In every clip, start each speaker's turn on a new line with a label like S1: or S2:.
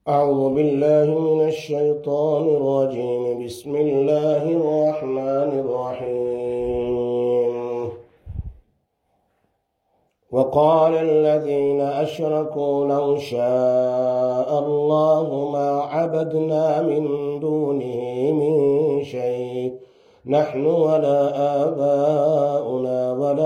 S1: أعوذ بالله من الشيطان الرجيم. بسم الله الرحمن الرحيم. وقال الذين أشركوا لو شاء الله ما عبدنا من دونه من شيء نحن ولا آباؤنا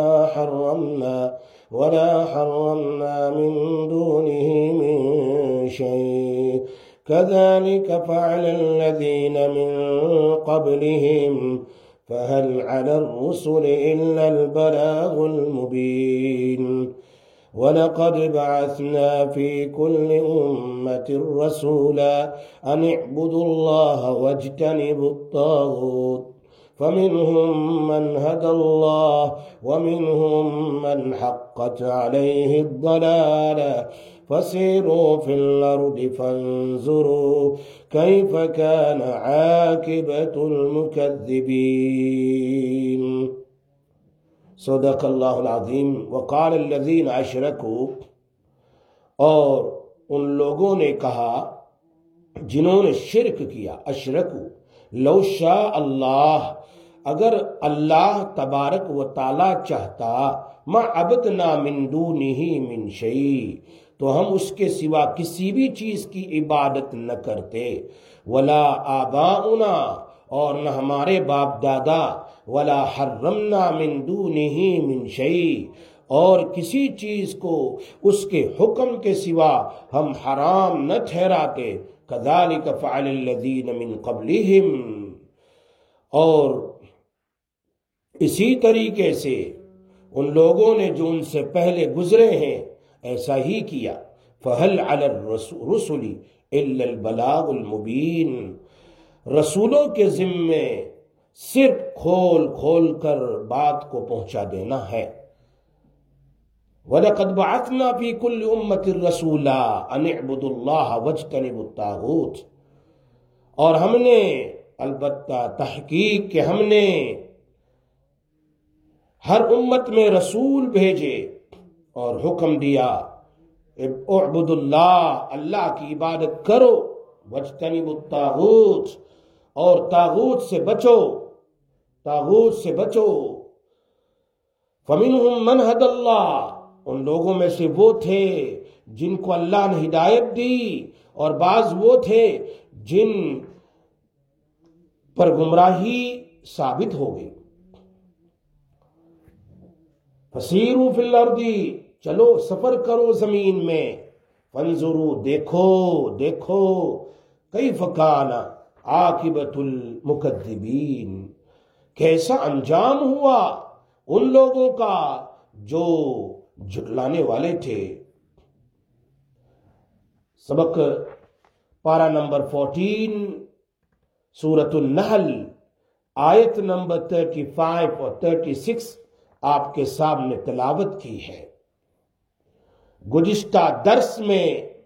S1: ولا حرمنا من دونه من شيء كذلك فعل الذين من قبلهم فهل على الرسل إلا البلاغ المبين. ولقد بعثنا في كل أمة رسولا أن اعبدوا الله واجتنبوا الطاغوت فمنهم من هدى الله ومنهم من حقت عليه الضلالة فسيروا في الأرض فانظروا كيف كان عاقبة المكذبين. صدق اللہ العظیم. وقال الذین اشرکوا، اور ان لوگوں نے کہا جنہوں نے شرک کیا، اشرکوا، لو شاء اللہ، اگر اللہ تبارک و تعالی چاہتا، ما عبدنا من دونہ من شیء، تو ہم اس کے سوا کسی بھی چیز کی عبادت نہ کرتے، ولا آباؤنا، اور نہ ہمارے باپ دادا، ولا حرمنا من دونہ من شیء، اور کسی چیز کو اس کے حکم کے سوا ہم حرام نہ ٹھہراتے، کذالک فعل الذین من قبلہم، اور اسی طریقے سے ان لوگوں نے جو ان سے پہلے گزرے ہیں ایسا ہی کیا. فہل علی الرسل الا البلاغ المبین، رسولوں کے ذمے صرف کھول کھول کر بات کو پہنچا دینا ہے. وَلَقَدْ بَعَثْنَا فِي كُلِّ أُمَّةٍ رَسُولًا أَنِ اعْبُدُوا اللَّهَ وَاجْتَنِبُوا الطَّاغُوتَ، اور ہم نے البتہ تحقیق کہ ہم نے ہر امت میں رسول بھیجے اور حکم دیا اعبدوا اللہ، اللہ کی عبادت کرو، واجتنبوا الطاغوت، اور طاغوت سے بچو، طاغوت سے بچو. فمنہم من ھدی اللہ، ان لوگوں میں سے وہ تھے جن کو اللہ نے ہدایت دی، اور بعض وہ تھے جن پر گمراہی ثابت ہو گئی. فسیروا فی الارض، چلو سفر کرو زمین میں، فانظروا، دیکھو دیکھو، کیف کان عاقبۃ المکذبین، کیسا انجام ہوا ان لوگوں کا جو جھٹلانے والے تھے. سبق پارہ نمبر 14 سورۃ النحل، آیت نمبر 35 اور 36 آپ کے سامنے تلاوت کی ہے. گزشتہ درس میں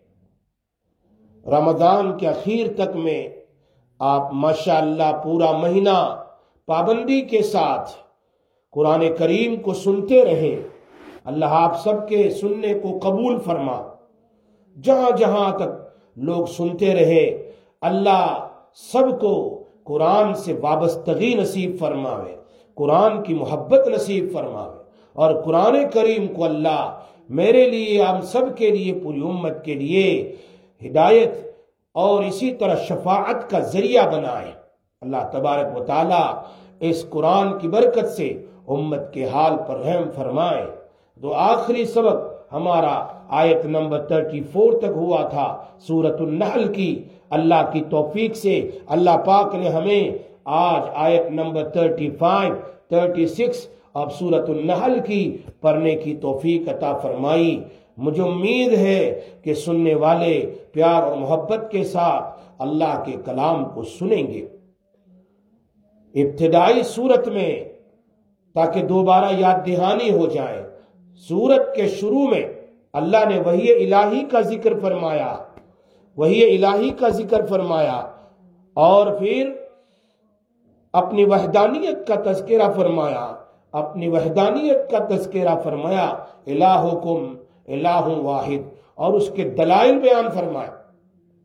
S1: رمضان کے اخیر تک میں آپ ماشاءاللہ پورا مہینہ پابندی کے ساتھ قرآن کریم کو سنتے رہے. اللہ آپ سب کے سننے کو قبول فرما. جہاں جہاں تک لوگ سنتے رہے، اللہ سب کو قرآن سے وابستگی نصیب فرماوے، قرآن کی محبت نصیب فرماوے، اور قرآن کریم کو اللہ میرے لیے، ہم سب کے لیے، پوری امت کے لیے ہدایت اور اسی طرح شفاعت کا ذریعہ بنائے. اللہ تبارک و تعالی اس قرآن کی برکت سے امت کے حال پر رحم فرمائے. تو آخری سبق ہمارا آیت نمبر 34 تک ہوا تھا سورۃ النحل کی. اللہ کی توفیق سے اللہ پاک نے ہمیں آج آیت نمبر 35 36 اب سورۃ النحل کی پڑھنے کی توفیق عطا فرمائی. مجھے امید ہے کہ سننے والے پیار اور محبت کے ساتھ اللہ کے کلام کو سنیں گے. ابتدائی سورت میں، تاکہ دوبارہ یاد دہانی ہو جائے، سورت کے شروع میں اللہ نے وحی الہی کا ذکر فرمایا، وحی الہی کا ذکر فرمایا، اور پھر اپنی وحدانیت کا تذکرہ فرمایا، اپنی وحدانیت کا تذکرہ فرمایا، الہکم الہ واحد، اور اس کے دلائل بیان فرمائے.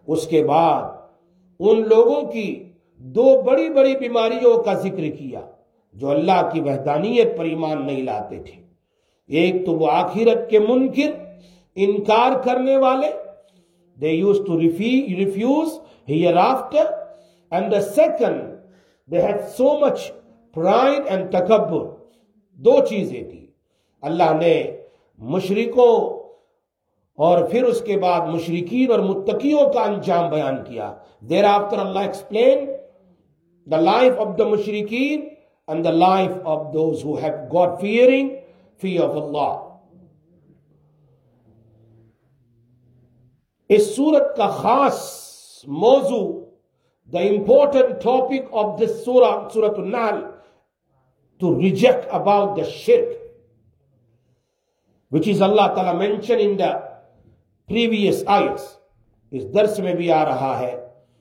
S1: اس کے بعد ان لوگوں کی دو بڑی بڑی بیماریوں کا ذکر کیا جو اللہ کی وحدانیت پر ایمان نہیں لاتے تھے. ایک تو وہ آخرت کے منکر، انکار کرنے والے. They used to refuse hereafter. And the second, they had so much pride and takabbur. دو چیزیں تھی. اللہ نے مشرکوں اور پھر اس کے بعد مشرکین اور متقیوں کا انجام بیان کیا. Thereafter Allah explained the life of the mushrikeen and the life of those who have God-fearing, fear of Allah. اس سورت کا خاص موضوع، the important topic of this surah, Surah An-Nahl, to reject about the shirk, which is Allah Ta'ala mentioned in the previous ayahs. اس درس میں بھی آ رہا ہے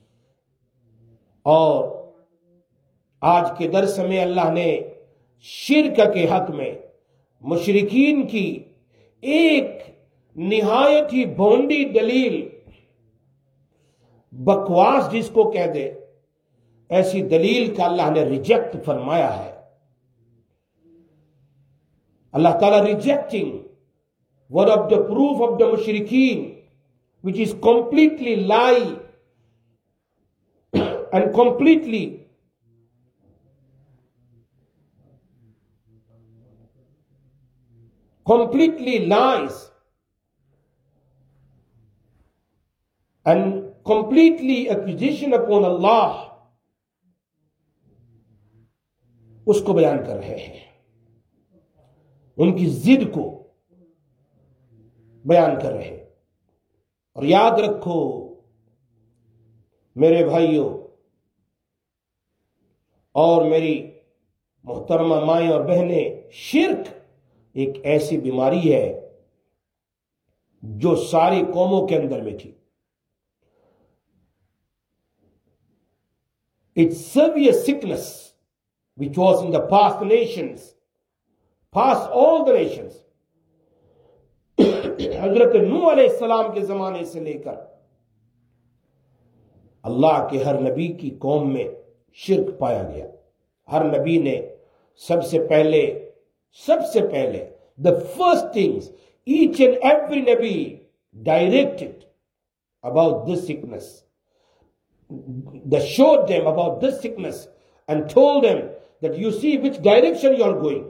S1: اور آج کے درس میں اللہ نے شرک کے حق میں مشرکین کی ایک نہایت ہی بھونڈی دلیل، بکواس جس کو کہہ دے، ایسی دلیل کا اللہ نے ریجیکٹ فرمایا ہے. اللہ تعالیٰ rejecting one of the proof of the mushrikeen, which is completely lie and completely lies and completely accusation upon Allah, اس کو بیان کر رہے ہیں، ان کی ضد کو بیان کر رہے ہیں. اور یاد رکھو میرے بھائیوں اور میری محترمہ مائیں اور بہنیں، شرک ایک ایسی بیماری ہے جو ساری قوموں کے اندر میں تھی. It's severe sickness which was in the past nations, past all the nations. حضرت نوح علیہ السلام کے زمانے سے لے کر اللہ کے ہر نبی کی قوم میں شرک پایا گیا. ہر نبی نے سب سے پہلے the first things each and every Nabi directed about this sickness, they showed them about this sickness and told them that you see which direction you are going,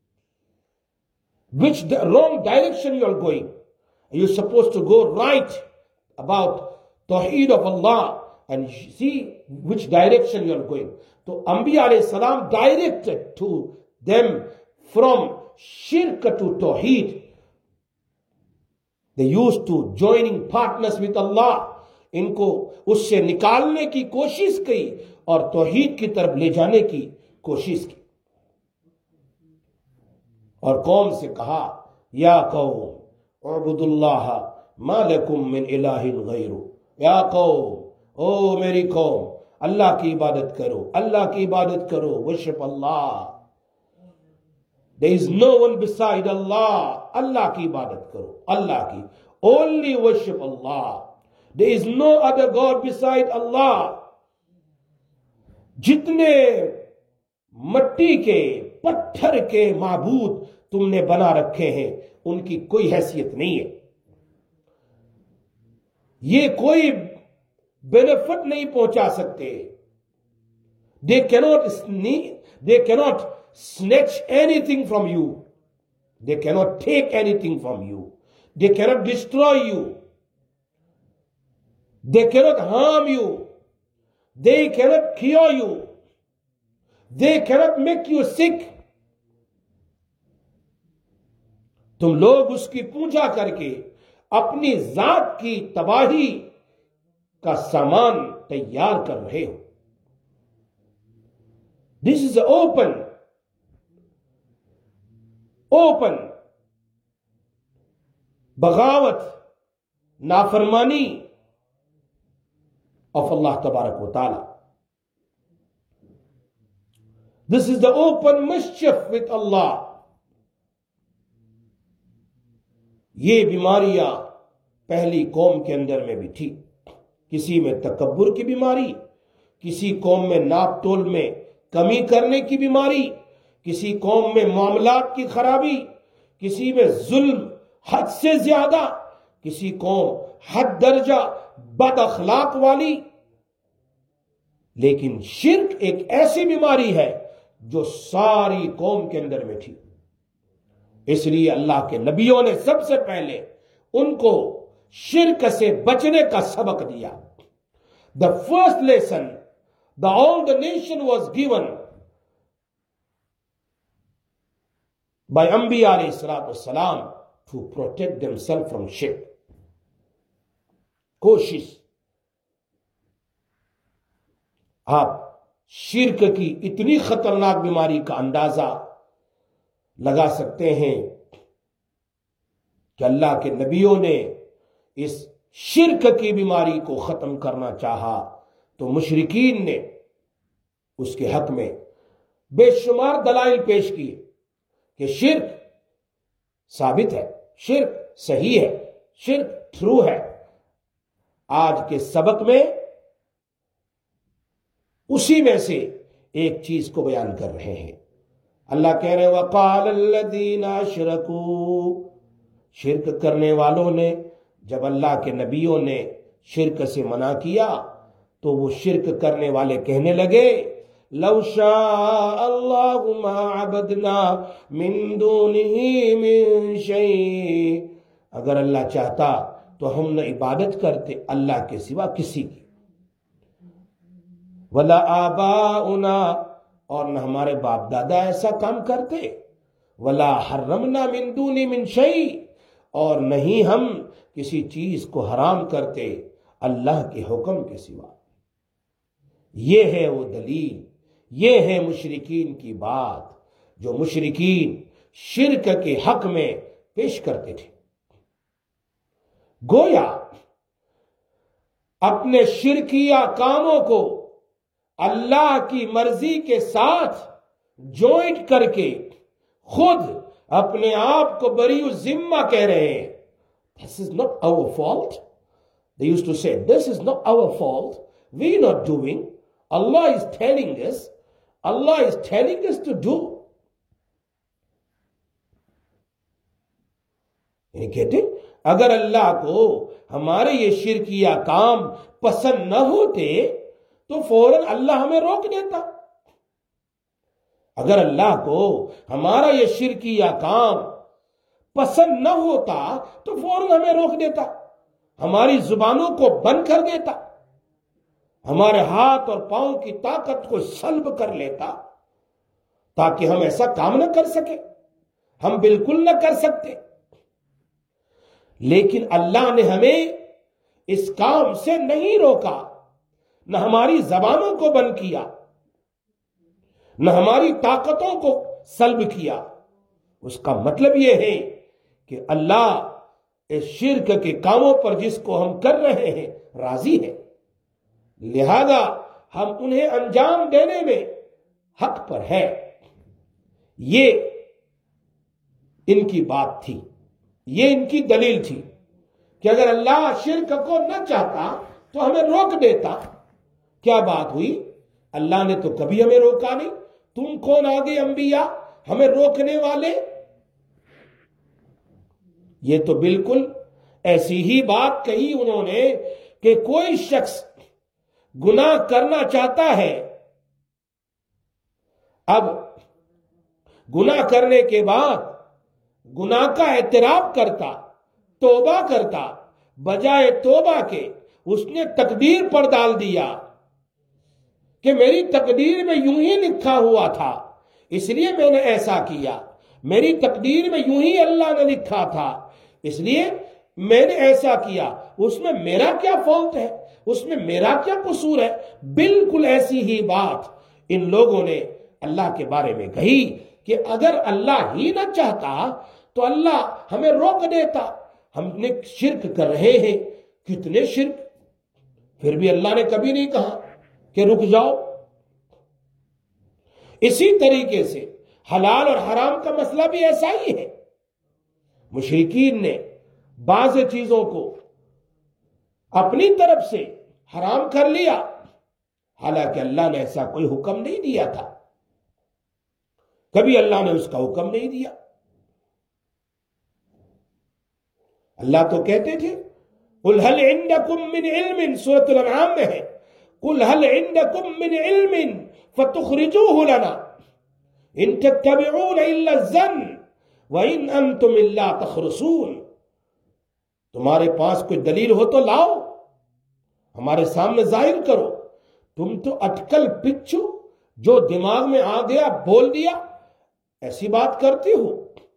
S1: which the wrong direction you are going. You're supposed to go right about Tawheed of Allah and see which direction you are going. So Anbiya alayhi salam directed to them from shirk to Tawheed. They used to joining partners with Allah. ان کو اس سے نکالنے کی کوشش کی اور توحید کی طرف لے جانے کی کوشش کی. اور قوم سے کہا یا قوم اعبدوا اللہ ما لکم من الہ غیرہ. یا قوم، او میری قوم، اللہ کی عبادت کرو، اللہ کی عبادت کرو. worship Allah. there is no one beside Allah. اللہ کی عبادت کرو، اللہ کی. only worship Allah. there is no other God beside Allah. جتنے مٹی کے پتھر کے معبود تم نے بنا رکھے ہیں ان کی کوئی حیثیت نہیں ہے. یہ کوئی بینیفٹ نہیں پہنچا سکتے. they cannot snatch anything from you. they cannot take anything from you. they cannot destroy you. they cannot harm you. they cannot cure you. they cannot make you sick. تم لوگ اس کی پوجا کر کے اپنی ذات کی تباہی کا سامان تیار کر رہے ہو. This is open بغاوت، نافرمانی of Allah تبارک و تعالی. This is the open mischief with Allah. یہ بیماریاں پہلی قوم کے اندر میں بھی تھی. کسی میں تکبر کی بیماری، کسی قوم میں ناپ تول میں کمی کرنے کی بیماری، کسی قوم میں معاملات کی خرابی، کسی میں ظلم حد سے زیادہ، کسی قوم حد درجہ بد اخلاق والی. لیکن شرک ایک ایسی بیماری ہے جو ساری قوم کے اندر میں تھی. اس لیے اللہ کے نبیوں نے سب سے پہلے ان کو شرک سے بچنے کا سبق دیا. The first lesson all the nation was given by Anbiya alayhi salatu wassalam to protect themselves from shirk. کوشش. آپ شرک کی اتنی خطرناک بیماری کا اندازہ لگا سکتے ہیں کہ اللہ کے نبیوں نے اس شرک کی بیماری کو ختم کرنا چاہا تو مشرکین نے اس کے حق میں بے شمار دلائل پیش کیے کہ شرک ثابت ہے، شرک صحیح ہے، شرک ٹرو ہے. آج کے سبق میں اسی میں سے ایک چیز کو بیان کر رہے ہیں. اللہ کہہ رہے وَقَالَ الَّذِينَ أَشْرَكُوا، شرک کرنے والوں نے جب اللہ کے نبیوں نے شرک سے منع کیا تو وہ شرک کرنے والے کہنے لگے لَوْ شَاءَ اللَّهُ مَا عَبَدْنَا مِن دُونِهِ مِن شَيْءٍ، اگر اللہ چاہتا تو ہم نہ عبادت کرتے اللہ کے سوا کسی کی. وَلَا آبَاؤُنَا، اور نہ ہمارے باپ دادا ایسا کام کرتے. وَلَا حَرَّمْنَا مِن دُونِ مِن شَيْءٍ، اور نہیں ہم کسی چیز کو حرام کرتے اللہ کے حکم کے سوا. یہ ہے وہ دلیل، یہ ہے مشرکین کی بات جو مشرکین شرک کے حق میں پیش کرتے تھے. گویا اپنے شرکیہ کاموں کو اللہ کی مرضی کے ساتھ جوائنٹ کر کے خود اپنے آپ کو بری الذمہ کہہ رہے ہیں. This is not our fault. They used to say, this is not our fault. We are not doing. Allah is telling us. Allah is telling us to do. یعنی کہتے اگر اللہ کو ہمارے یہ شرکیہ کام پسند نہ ہوتے تو فوراً اللہ ہمیں روک دیتا. اگر اللہ کو ہمارا یہ شرکیہ کام پسند نہ ہوتا تو فوراً ہمیں روک دیتا، ہماری زبانوں کو بند کر دیتا، ہمارے ہاتھ اور پاؤں کی طاقت کو سلب کر لیتا تاکہ ہم ایسا کام نہ کر سکے، ہم بالکل نہ کر سکتے. لیکن اللہ نے ہمیں اس کام سے نہیں روکا، نہ ہماری زبانوں کو بند کیا، نہ ہماری طاقتوں کو سلب کیا. اس کا مطلب یہ ہے کہ اللہ اس شرک کے کاموں پر جس کو ہم کر رہے ہیں راضی ہے، لہذا ہم انہیں انجام دینے میں حق پر ہے. یہ ان کی بات تھی، یہ ان کی دلیل تھی کہ اگر اللہ شرک کو نہ چاہتا تو ہمیں روک دیتا. کیا بات ہوئی؟ اللہ نے تو کبھی ہمیں روکا نہیں. تم کون آگے انبیاء ہمیں روکنے والے؟ یہ تو بالکل ایسی ہی بات کہی انہوں نے کہ کوئی شخص گناہ کرنا چاہتا ہے، اب گناہ کرنے کے بعد گناہ کا اعتراف کرتا، توبہ کرتا، بجائے توبہ کے اس نے تقدیر پر ڈال دیا کہ میری تقدیر میں یوں ہی لکھا ہوا تھا اس لیے میں نے ایسا کیا، میری تقدیر میں یوں ہی اللہ نے لکھا تھا اس لیے میں نے ایسا کیا، اس میں میرا کیا فالٹ ہے، اس میں میرا کیا قصور ہے. بالکل ایسی ہی بات ان لوگوں نے اللہ کے بارے میں کہی کہ اگر اللہ ہی نہ چاہتا تو اللہ ہمیں روک دیتا. ہم نے شرک کر رہے ہیں، کتنے شرک، پھر بھی اللہ نے کبھی نہیں کہا کہ رک جاؤ. اسی طریقے سے حلال اور حرام کا مسئلہ بھی ایسا ہی ہے. مشرکین نے بعض چیزوں کو اپنی طرف سے حرام کر لیا، حالانکہ اللہ نے ایسا کوئی حکم نہیں دیا تھا، کبھی اللہ نے اس کا حکم نہیں دیا۔ اللہ تو کہتے تھے قُلْ هَلْ عِنْدَكُمْ مِنْ عِلْمٍ، سورۃ الانعام میں ہے قُلْ هَلْ عِنْدَكُمْ مِنْ عِلْمٍ فَتُخْرِجُوهُ لَنَا إِن تَتَّبِعُونَ إِلَّا الظَّنَّ وَإِنْ أَنْتُمْ إِلَّا تَخْرُصُونَ، تمہارے پاس کوئی دلیل ہو تو لاؤ، ہمارے سامنے ظاہر کرو، تم تو اٹکل پچھو جو دماغ میں آ گیا بول دیا، ایسی بات کرتے ہو؟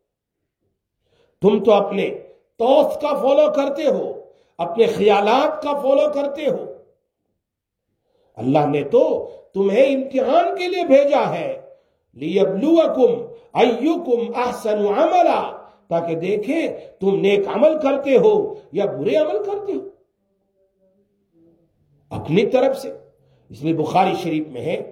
S1: تم تو اپنے توس کا فالو کرتے ہو، اپنے خیالات کا فالو کرتے ہو۔ اللہ نے تو تمہیں امتحان کے لیے بھیجا ہے، لِيَبْلُوَكُمْ أَيُّكُمْ أَحْسَنُ عَمَلًا، تاکہ دیکھیں تم نیک عمل کرتے ہو یا برے عمل کرتے ہو اپنی طرف سے۔ اس لیے بخاری شریف میں ہے،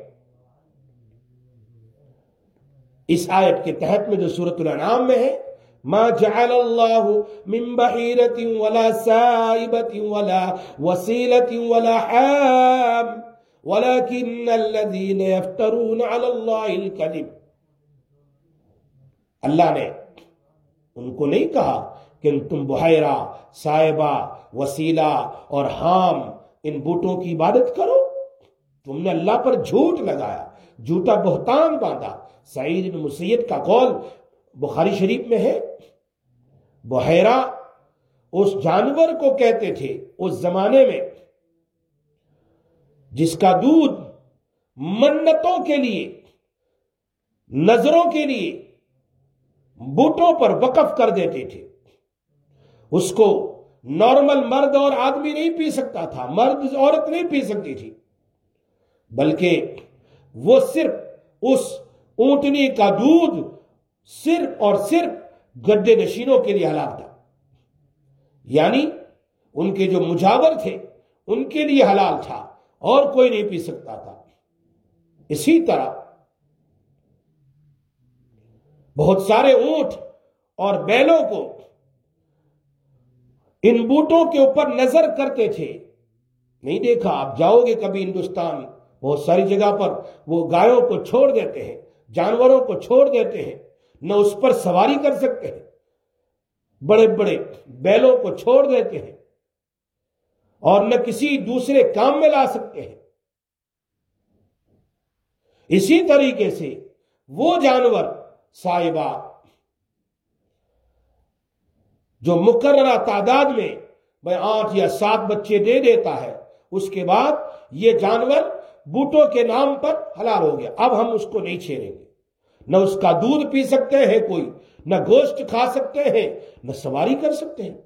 S1: اس آیت کے تحت میں جو سورۃ الانعام میں ہے، ما جعل اللہ من بحیرۃ ولا سائبۃ ولا وسیلۃ ولا حام ولكن الذین یفترون علی اللہ الکذب، اللہ نے ان کو نہیں کہا کہ تم بحیرہ، سائبہ، وسیلہ اور حام، ان بوٹوں کی عبادت کرو، تم نے اللہ پر جھوٹ لگایا، جھوٹا بہتان باندھا۔ سعید بن مسیب کا قول بخاری شریف میں ہے، بحیرہ اس جانور کو کہتے تھے اس زمانے میں جس کا دودھ منتوں کے لیے، نظروں کے لیے بوٹوں پر وقف کر دیتے تھے، اس کو نارمل مرد اور آدمی نہیں پی سکتا تھا، مرد عورت نہیں پی سکتی تھی، بلکہ وہ صرف اس اونٹنی کا دودھ صرف اور صرف گدے نشینوں کے لیے حلال تھا، یعنی ان کے جو مجاور تھے ان کے لیے حلال تھا، اور کوئی نہیں پی سکتا تھا۔ اسی طرح بہت سارے اونٹ اور بیلوں کو ان بوٹوں کے اوپر نظر کرتے تھے، نہیں دیکھا؟ آپ جاؤ گے کبھی ہندوستان، بہت ساری جگہ پر وہ گایوں کو چھوڑ دیتے ہیں، جانوروں کو چھوڑ دیتے ہیں، نہ اس پر سواری کر سکتے ہیں، بڑے بڑے بیلوں کو چھوڑ دیتے ہیں اور نہ کسی دوسرے کام میں لا سکتے ہیں۔ اسی طریقے سے وہ جانور صاحبہ جو مقررہ تعداد میں 8 یا 7 بچے دے دیتا ہے، اس کے بعد یہ جانور بوٹوں کے نام پر حلال ہو گیا، اب ہم اس کو نہیں چھیڑیں گے، نہ اس کا دودھ پی سکتے ہیں کوئی، نہ گوشت کھا سکتے ہیں، نہ سواری کر سکتے ہیں۔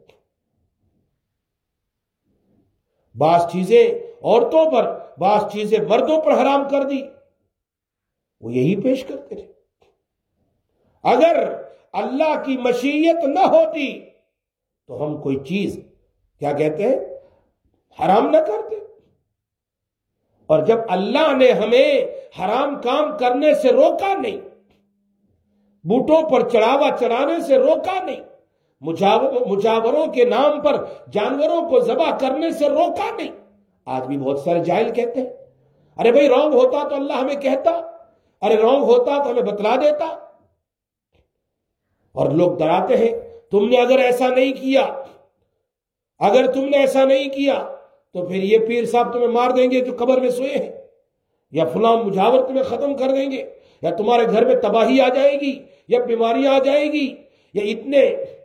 S1: بعض چیزیں عورتوں پر، بعض چیزیں مردوں پر حرام کر دی، وہ یہی پیش کرتے تھے۔ اگر اللہ کی مشیت نہ ہوتی تو ہم کوئی چیز کیا کہتے ہیں حرام نہ کرتے، اور جب اللہ نے ہمیں حرام کام کرنے سے روکا نہیں، بوٹوں پر چڑھاوا چڑھانے سے روکا نہیں، مجاوروں کے نام پر جانوروں کو ذبح کرنے سے روکا نہیں۔ آج بھی بہت سارے جاہل کہتے ہیں ارے بھائی رونگ ہوتا تو اللہ ہمیں کہتا، ارے رونگ ہوتا تو ہمیں بتلا دیتا، اور لوگ ڈراتے ہیں تم نے اگر ایسا نہیں کیا، اگر تم نے ایسا نہیں کیا تو پھر یہ پیر صاحب تمہیں مار دیں گے جو قبر میں سوئے ہیں، یا فلاں مجاور تمہیں ختم کر دیں گے، یا تمہارے گھر میں تباہی آ جائے گی، یا بیماریاں آ جائے گی، یا اتنے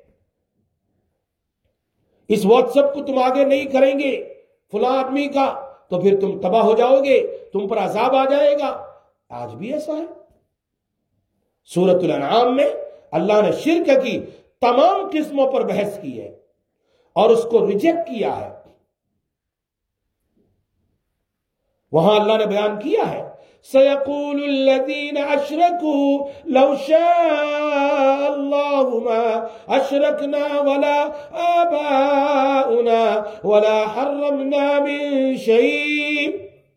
S1: اس واٹس ایپ کو تم آگے نہیں کریں گے فلاں آدمی کا تو پھر تم تباہ ہو جاؤ گے، تم پر عذاب آ جائے گا۔ آج بھی ایسا ہے۔ سورۃ الانعام میں اللہ نے شرک کی تمام قسموں پر بحث کی ہے اور اس کو ریجیکٹ کیا ہے۔ وہاں اللہ نے بیان کیا ہے سَيَقُولُ الَّذِينَ أَشْرَكُوا لَوْ شَاءَ اللَّهُ مَا أَشْرَكْنَا وَلَا آبَاؤُنَا وَلَا حَرَّمْنَا مِن شَيْءٍ۔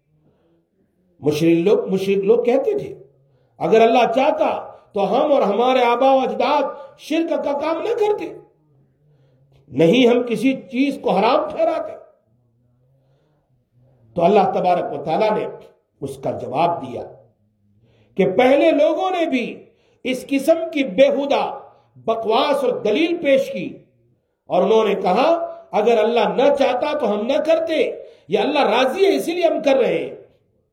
S1: مشرک لوگ کہتے تھے اگر اللہ چاہتا تو ہم اور ہمارے آباء و اجداد شرک کا کام نہ کرتے، نہیں ہم کسی چیز کو حرام ٹھہراتے۔ تو اللہ تبارک و تعالیٰ نے اس کا جواب دیا کہ پہلے لوگوں نے بھی اس قسم کی بیہودہ بکواس اور دلیل پیش کی، اور انہوں نے کہا اگر اللہ نہ چاہتا تو ہم نہ کرتے، یا اللہ راضی ہے اسی لیے ہم کر رہے ہیں۔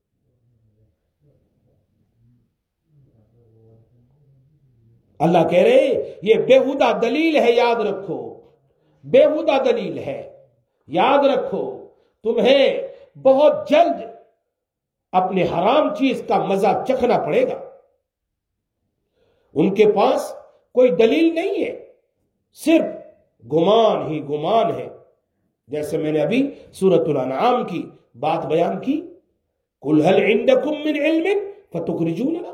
S1: اللہ کہہ رہے یہ بیہودہ دلیل ہے، یاد رکھو، بیہودہ دلیل ہے، یاد رکھو، تمہیں بہت جلد اپنے حرام چیز کا مزہ چکھنا پڑے گا۔ ان کے پاس کوئی دلیل نہیں ہے، صرف گمان ہی گمان ہے، جیسے میں نے ابھی سورۃ الانعام کی بات بیان کی، قُلْ هَلْ عِنْدَكُم مِّنْ عِلْمٍ فَتُخْرِجُوا لَنَا۔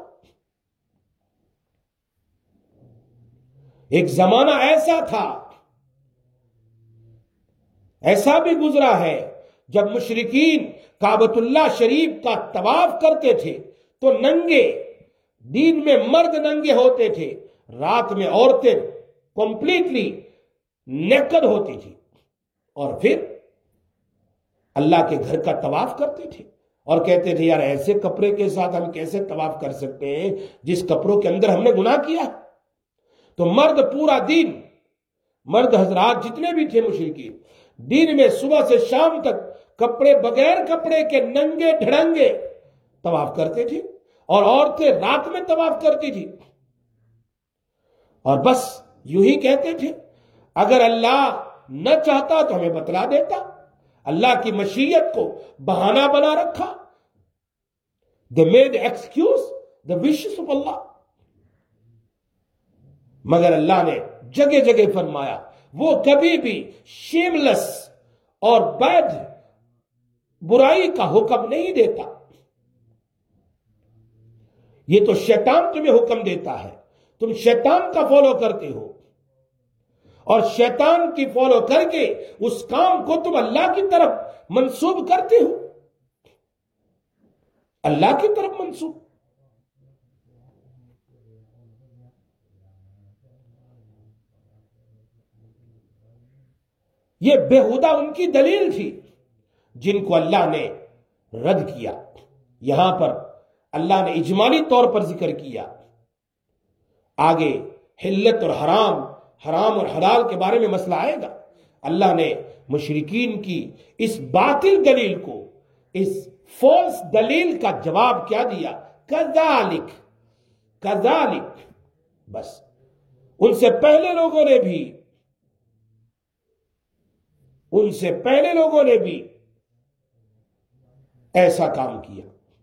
S1: ایک زمانہ ایسا تھا، ایسا بھی گزرا ہے، جب مشرکین کعبۃ اللہ شریف کا طواف کرتے تھے تو ننگے، دین میں مرد ننگے ہوتے تھے، رات میں عورتیں کمپلیٹلی نیکڈ ہوتی تھی، اور پھر اللہ کے گھر کا طواف کرتے تھے اور کہتے تھے یار ایسے کپڑے کے ساتھ ہم کیسے طواف کر سکتے ہیں جس کپڑوں کے اندر ہم نے گناہ کیا۔ تو مرد پورا دن، مرد حضرات جتنے بھی تھے مشرکین، دن میں صبح سے شام تک کپڑے بغیر کپڑے کے ننگے ڈھڑنگے طواف کرتے تھے، اور عورتیں رات میں طواف کرتی تھی، اور بس یوں ہی کہتے تھے اگر اللہ نہ چاہتا تو ہمیں بتلا دیتا۔ اللہ کی مشیت کو بہانہ بنا رکھا۔ They made excuse the wishes of Allah۔ مگر اللہ نے جگہ جگہ فرمایا وہ کبھی بھی شیملس اور بد برائی کا حکم نہیں دیتا۔ یہ تو شیطان تمہیں حکم دیتا ہے، تم شیطان کا فالو کرتے ہو، اور شیطان کی فالو کر کے اس کام کو تم اللہ کی طرف منسوب کرتے ہو، اللہ کی طرف منسوب۔ یہ بےہودہ ان کی دلیل تھی جن کو اللہ نے رد کیا۔ یہاں پر اللہ نے اجمالی طور پر ذکر کیا، آگے حلت اور حرام، حرام اور حلال کے بارے میں مسئلہ آئے گا۔ اللہ نے مشرکین کی اس باطل دلیل کو، اس فالس دلیل کا جواب کیا دیا؟ کذالک، کذالک، بس ان سے پہلے لوگوں نے بھی ایسا کام کیا۔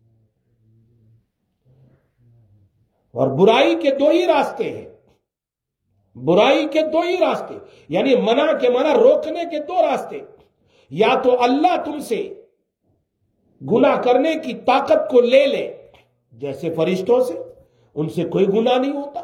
S1: اور برائی کے دو ہی راستے ہیں، برائی کے دو ہی راستے، یعنی منع کے منع، روکنے کے دو راستے۔ یا تو اللہ تم سے گناہ کرنے کی طاقت کو لے لے، جیسے فرشتوں سے، ان سے کوئی گناہ نہیں ہوتا۔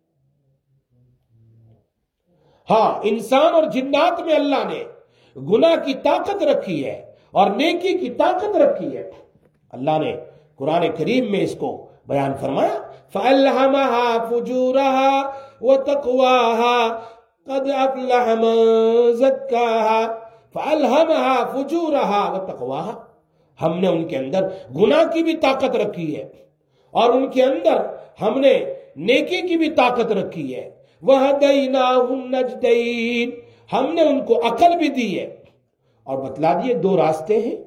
S1: ہاں، انسان اور جنات میں اللہ نے گناہ کی طاقت رکھی ہے اور نیکی کی طاقت رکھی ہے۔ اللہ نے قرآن کریم میں اس کو بیان فرمایا، فَأَلْهَمَهَا فُجُورَهَا وَتَقْوَاهَا قَدْ أَفْلَحَ مَن زَكَّاهَا۔ فَأَلْهَمَهَا فُجُورَهَا وَتَقْوَاهَا، ہم نے ان کے اندر گناہ کی بھی طاقت رکھی ہے، اور ان کے اندر ہم نے نیکی کی بھی طاقت رکھی ہے۔ وَهَدَيْنَاهُ النَّجْدَيْنِ، ہم نے ان کو عقل بھی دی ہے اور بتلا دیے دو راستے ہیں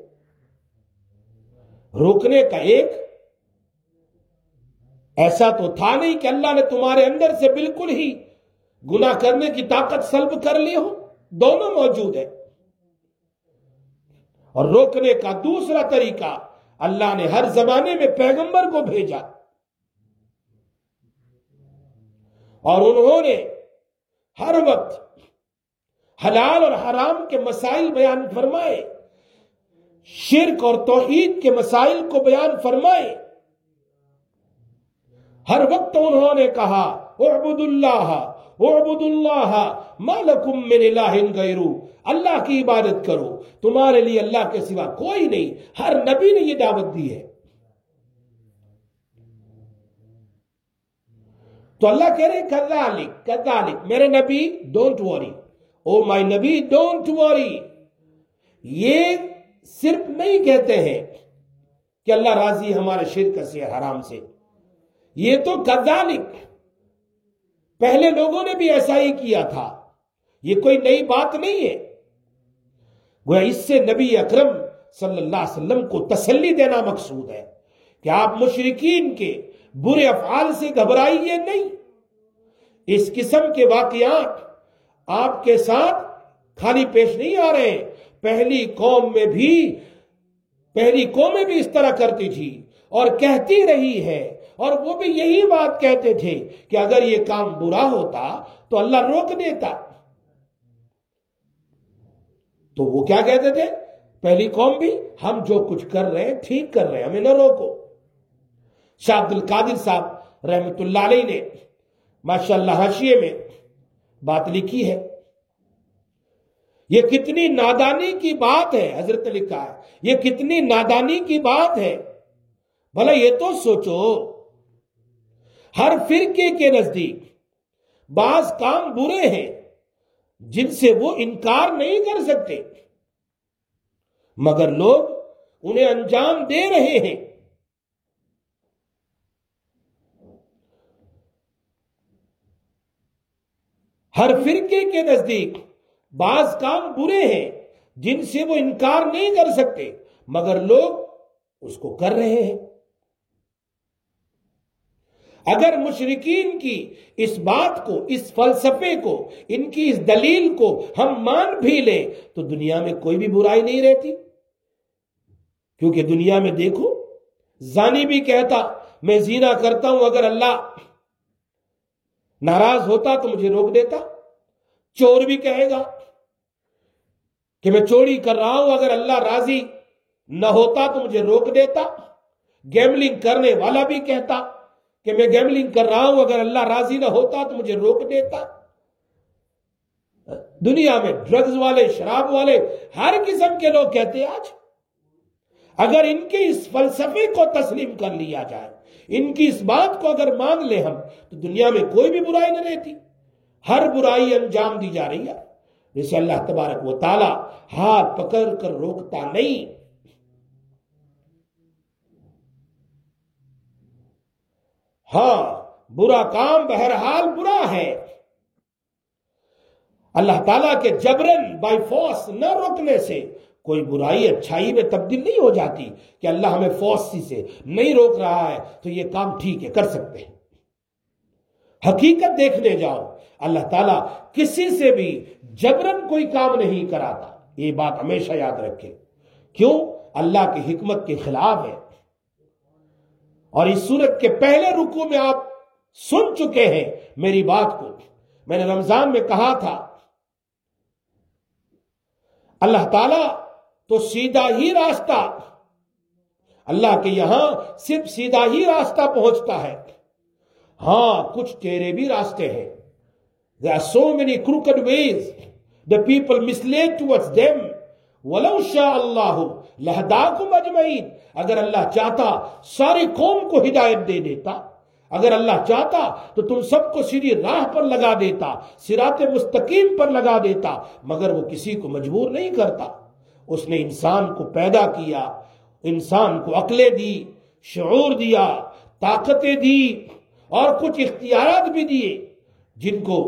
S1: روکنے کا۔ ایک ایسا تو تھا نہیں کہ اللہ نے تمہارے اندر سے بالکل ہی گناہ کرنے کی طاقت سلب کر لی ہو، دونوں موجود ہے۔ اور روکنے کا دوسرا طریقہ، اللہ نے ہر زمانے میں پیغمبر کو بھیجا، اور انہوں نے ہر وقت حلال اور حرام کے مسائل بیان فرمائے، شرک اور توحید کے مسائل کو بیان فرمائے۔ ہر وقت انہوں نے کہا اعبدوا اللہ، اعبدوا اللہ ما لکم من الہ غیرہ، اللہ کی عبادت کرو، تمہارے لیے اللہ کے سوا کوئی نہیں۔ ہر نبی نے یہ دعوت دی ہے۔ تو اللہ کہہ رہے کذالک، کذالک، میرے نبی ڈونٹ وری، او مائی نبی ڈونٹ وری، یہ صرف نہیں کہتے ہیں کہ اللہ راضی ہمارے شرک سے حرام سے، یہ تو کذالک پہلے لوگوں نے بھی ایسا ہی کیا تھا، یہ کوئی نئی بات نہیں ہے۔ گویا اس سے نبی اکرم صلی اللہ علیہ وسلم کو تسلی دینا مقصود ہے کہ آپ مشرکین کے برے افعال سے گھبرائیے نہیں۔ اس قسم کے واقعات آپ کے ساتھ خالی پیش نہیں آ رہے ہیں، پہلی قومیں بھی اس طرح کرتی تھی اور کہتی رہی ہے، اور وہ بھی یہی بات کہتے تھے کہ اگر یہ کام برا ہوتا تو اللہ روک دیتا۔ تو وہ کیا کہتے تھے؟ پہلی قوم بھی، ہم جو کچھ کر رہے ہیں ٹھیک کر رہے ہیں، ہمیں نہ روکو۔ شاہ عبد القادر صاحب رحمت اللہ علیہ نے ماشاءاللہ حاشیے میں بات لکھی ہے، یہ کتنی نادانی کی بات ہے، حضرت نے لکھا ہے یہ کتنی نادانی کی بات ہے۔ بھلا یہ تو سوچو، ہر فرقے کے نزدیک بعض کام برے ہیں جن سے وہ انکار نہیں کر سکتے، مگر لوگ انہیں انجام دے رہے ہیں۔ ہر فرقے کے نزدیک بعض کام برے ہیں جن سے وہ انکار نہیں کر سکتے، مگر لوگ اس کو کر رہے ہیں۔ اگر مشرکین کی اس بات کو، اس فلسفے کو، ان کی اس دلیل کو ہم مان بھی لیں تو دنیا میں کوئی بھی برائی نہیں رہتی، کیونکہ دنیا میں دیکھو، زانی بھی کہتا میں زنا کرتا ہوں، اگر اللہ ناراض ہوتا تو مجھے روک دیتا۔ چور بھی کہے گا کہ میں چوری کر رہا ہوں، اگر اللہ راضی نہ ہوتا تو مجھے روک دیتا۔ گیملنگ کرنے والا بھی کہتا کہ میں گیملنگ کر رہا ہوں، اگر اللہ راضی نہ ہوتا تو مجھے روک دیتا۔ دنیا میں ڈرگز والے، شراب والے، ہر قسم کے لوگ کہتے ہیں آج۔ اگر ان کے اس فلسفے کو تسلیم کر لیا جائے، ان کی اس بات کو اگر مان لیں ہم، تو دنیا میں کوئی بھی برائی نہ رہتی، ہر برائی انجام دی جا رہی ہے، جسے اللہ تبارک و تعالی ہاتھ پکڑ کر روکتا نہیں۔ ہاں، برا کام بہرحال برا ہے، اللہ تعالیٰ کے جبرن بائی فورس نہ روکنے سے کوئی برائی اچھائی میں تبدیل نہیں ہو جاتی کہ اللہ ہمیں فورس سے نہیں روک رہا ہے تو یہ کام ٹھیک ہے، کر سکتے ہیں۔ حقیقت دیکھنے جاؤ، اللہ تعالیٰ کسی سے بھی جبرن کوئی کام نہیں کراتا، یہ بات ہمیشہ یاد رکھیں۔ کیوں؟ اللہ کی حکمت کے خلاف ہے۔ اور اس سورت کے پہلے رکوع میں آپ سن چکے ہیں میری بات کو، میں نے رمضان میں کہا تھا اللہ تعالیٰ تو سیدھا ہی راستہ، اللہ کے یہاں صرف سیدھا ہی راستہ پہنچتا ہے۔ ہاں، کچھ ٹیڑے بھی راستے ہیں۔ There are so many crooked ways. The people misled towards them. وَلَوْ شَاءَ اللَّهُ لَهَدَاكُمْ أَجْمَعِينَ۔ اگر اللہ چاہتا ساری قوم کو ہدایت دے دیتا، اگر اللہ چاہتا تو تم سب کو سیدھی راہ پر لگا دیتا، صراط مستقیم پر لگا دیتا، مگر وہ کسی کو مجبور نہیں کرتا۔ اس نے انسان کو پیدا کیا، انسان کو عقلیں دی، شعور دیا، طاقتیں دی، اور کچھ اختیارات بھی دیے، جن کو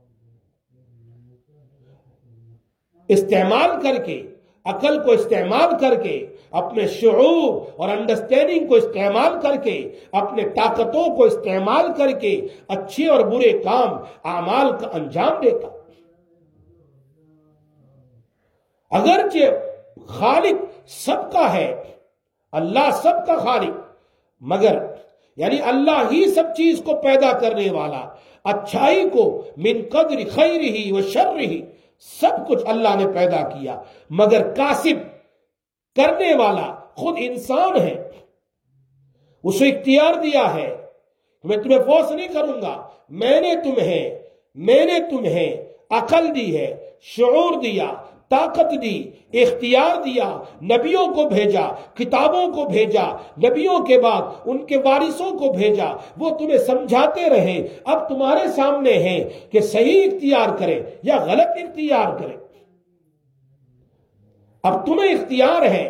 S1: استعمال کر کے، عقل کو استعمال کر کے، اپنے شعور اور انڈرسٹینڈنگ کو استعمال کر کے، اپنے طاقتوں کو استعمال کر کے اچھے اور برے کام، اعمال کا انجام دیتا۔ اگرچہ خالق سب کا ہے، اللہ سب کا خالق، مگر یعنی اللہ ہی سب چیز کو پیدا کرنے والا، اچھائی کو من قدر خیرہ و شرہ، سب کچھ اللہ نے پیدا کیا، مگر کاسب کرنے والا خود انسان ہے۔ اسے اختیار دیا ہے، میں تمہیں فورس نہیں کروں گا، میں نے تمہیں عقل دی ہے، شعور دیا، طاقت دی، اختیار دیا، نبیوں کو بھیجا، کتابوں کو بھیجا، نبیوں کے بعد ان کے وارثوں کو بھیجا، وہ تمہیں سمجھاتے رہے۔ اب تمہارے سامنے ہے کہ صحیح اختیار کرے یا غلط اختیار کرے۔ اب تمہیں اختیار ہے،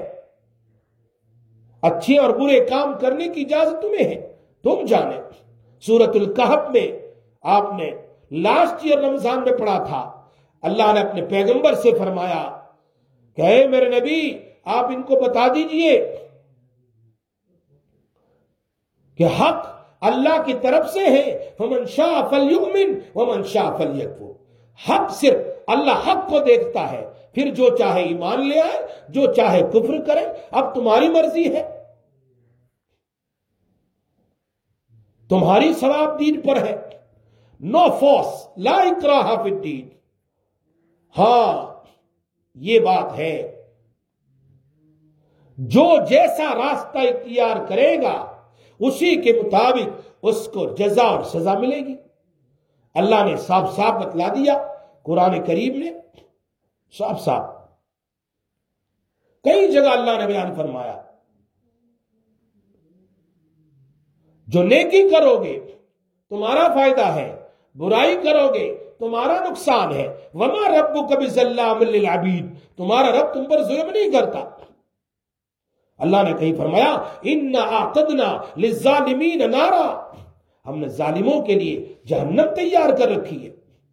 S1: اچھے اور برے کام کرنے کی اجازت تمہیں ہے، تم جانے۔ سورۃ الکہف میں آپ نے لاسٹ ایئر رمضان میں پڑھا تھا، اللہ نے اپنے پیغمبر سے فرمایا کہ اے میرے نبی آپ ان کو بتا دیجئے کہ حق اللہ کی طرف سے ہے، فمن شاء فلیؤمن ومن شاء فلیکفر۔ حق صرف اللہ حق کو دیکھتا ہے، پھر جو چاہے ایمان لے آئے، جو چاہے کفر کرے، اب تمہاری مرضی ہے، تمہاری ثواب دین پر ہے۔ نو فورس، لا اکراہ فی الدین۔ ہاں یہ بات ہے، جو جیسا راستہ اختیار کرے گا اسی کے مطابق اس کو جزا اور سزا ملے گی۔ اللہ نے صاف صاف بتلا دیا، قرآن کریم نے صاف صاف کئی جگہ اللہ نے بیان فرمایا، جو نیکی کرو گے تمہارا فائدہ ہے، برائی کرو گے تمہارا نقصان ہے۔ وما ربک بظلام للعبید، تمہارا رب تم پر ظلم نہیں کرتا۔ اللہ نے کہیں فرمایا انا اعتدنا للظالمین نارا، ہم نے ظالموں کے لیے جہنم تیار کر رکھی ہے۔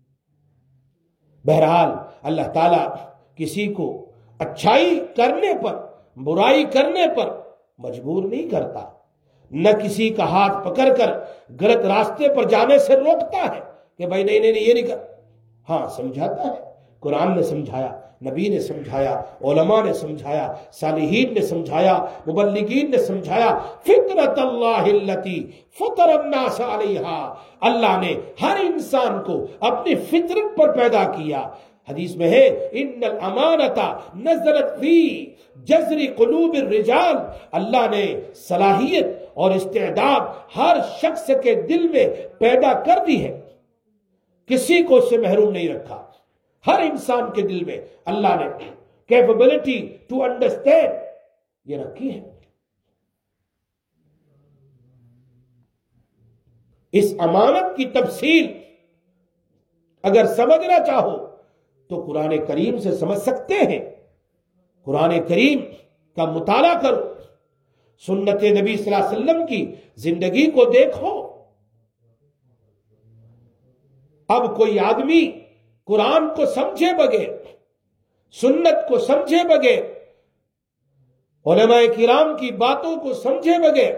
S1: بہرحال اللہ تعالیٰ کسی کو اچھائی کرنے پر، برائی کرنے پر مجبور نہیں کرتا، نہ کسی کا ہاتھ پکڑ کر غلط راستے پر جانے سے روکتا ہے کہ بھائی نہیں یہ نہیں کر۔ ہاں سمجھاتا ہے، قرآن نے سمجھایا، نبی نے سمجھایا، علماء نے سمجھایا، صالحین نے سمجھایا، مبلغین نے سمجھایا۔ فطرت اللہ التی فطر الناس علیہا، اللہ نے ہر انسان کو اپنی فطرت پر پیدا کیا۔ حدیث میں ہے ان الامانۃ نزلت فی جذر قلوب الرجال، اللہ نے صلاحیت اور استعداد ہر شخص کے دل میں پیدا کر دی ہے، کسی کو اس سے محروم نہیں رکھا۔ ہر انسان کے دل میں اللہ نے کیپیبلٹی ٹو انڈرسٹینڈ یہ رکھی ہے۔ اس امانت کی تفصیل اگر سمجھنا چاہو تو قرآن کریم سے سمجھ سکتے ہیں۔ قرآن کریم کا مطالعہ کرو، سنت نبی صلی اللہ علیہ وسلم کی زندگی کو دیکھو۔ اب کوئی آدمی قرآن کو سمجھے بغیر، سنت کو سمجھے بغیر، علماء کرام کی باتوں کو سمجھے بغیر،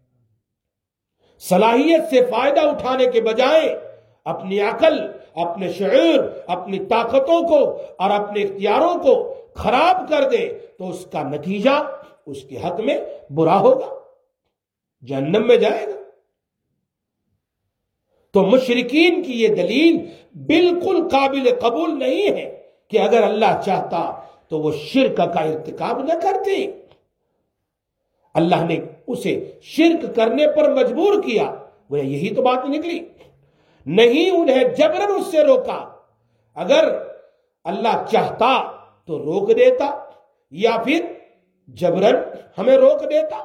S1: صلاحیت سے فائدہ اٹھانے کے بجائے اپنی عقل، اپنے شعور، اپنی طاقتوں کو اور اپنے اختیاروں کو خراب کر دے تو اس کا نتیجہ اس کے حق میں برا ہوگا، جہنم میں جائے گا۔ تو مشرکین کی یہ دلیل بالکل قابل قبول نہیں ہے کہ اگر اللہ چاہتا تو وہ شرک کا ارتکاب نہ کرتے۔ اللہ نے اسے شرک کرنے پر مجبور کیا، وہ یہی تو بات نکلی، نہیں انہیں جبرن اس سے روکا۔ اگر اللہ چاہتا تو روک دیتا یا پھر جبرن ہمیں روک دیتا۔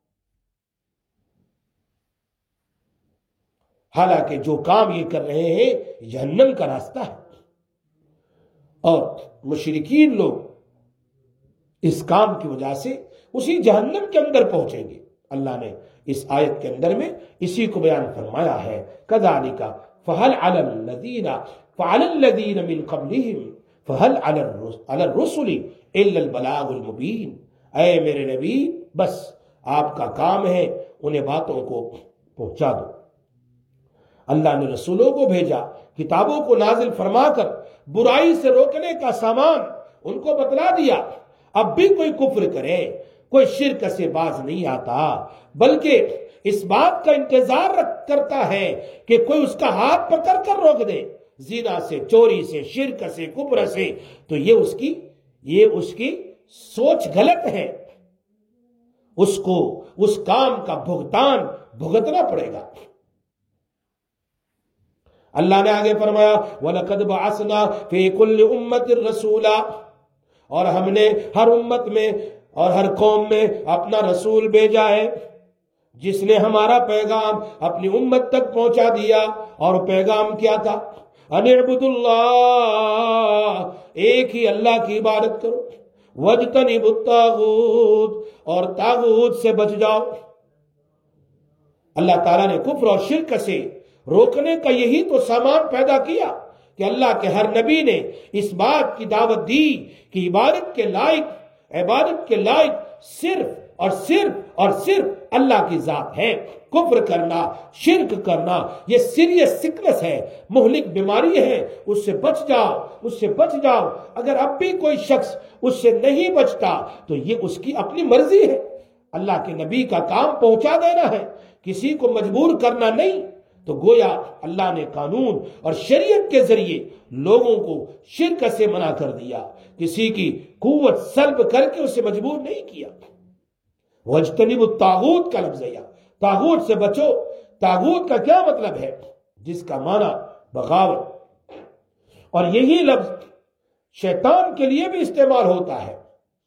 S1: حالانکہ جو کام یہ کر رہے ہیں جہنم کا راستہ ہے، اور مشرکین لوگ اس کام کی وجہ سے اسی جہنم کے اندر پہنچیں گے۔ اللہ نے اس آیت کے اندر میں اسی کو بیان فرمایا ہے، كَذَلِكَ فَهَلْ عَلَى الَّذِينَ مِن قَبْلِهِمْ فَهَلْ عَلَى الرُّسُلِ إِلَّا الْبَلَاغُ الْمُبِينُ۔ اے میرے نبی بس آپ کا کام ہے انہیں باتوں کو پہنچا دو۔ اللہ نے رسولوں کو بھیجا، کتابوں کو نازل فرما کر برائی سے روکنے کا سامان ان کو بتلا دیا۔ اب بھی کوئی کفر کرے، کوئی شرک سے باز نہیں آتا، بلکہ اس بات کا انتظار کرتا ہے کہ کوئی اس کا ہاتھ پکڑ کر روک دے، زنا سے، چوری سے، شرک سے، کفر سے، تو یہ اس کی سوچ غلط ہے، اس کو اس کام کا بھگتان بھگتنا پڑے گا۔ اللہ نے آگے فرمایا وَلَقَدْ بَعَثْنَا فِي كُلِّ أُمَّةٍ رَسُولًا، اور ہم نے ہر امت میں اور ہر قوم میں اپنا رسول بھیجا ہے جس نے ہمارا پیغام اپنی امت تک پہنچا دیا۔ اور پیغام کیا تھا؟ اَنِ اعْبُدُوا اللَّهَ، ایک ہی اللہ کی عبادت کرو، وَاجْتَنِبُوا الطَّاغُوتَ، اور طاغوت سے بچ جاؤ۔ اللہ تعالیٰ نے کفر اور شرک سے روکنے کا یہی تو سامان پیدا کیا کہ اللہ کے ہر نبی نے اس بات کی دعوت دی کہ عبادت کے لائق صرف اور صرف اور صرف اللہ کی ذات ہے۔ کفر کرنا، شرک کرنا، یہ سیریس سکنس ہے، مہلک بیماری ہے، اس سے بچ جاؤ۔ اگر اب بھی کوئی شخص اس سے نہیں بچتا تو یہ اس کی اپنی مرضی ہے۔ اللہ کے نبی کا کام پہنچا دینا ہے، کسی کو مجبور کرنا نہیں۔ تو گویا اللہ نے قانون اور شریعت کے ذریعے لوگوں کو شرک سے منع کر دیا، کسی کی قوت سلب کر کے اسے مجبور نہیں کیا۔ وَاجْتَنِبُوا الطَّاغُوتَ کا لفظ ہے، طاغوت سے بچو۔ طاغوت کا کیا مطلب ہے؟ جس کا معنی بغاوت، اور یہی لفظ شیطان کے لیے بھی استعمال ہوتا ہے،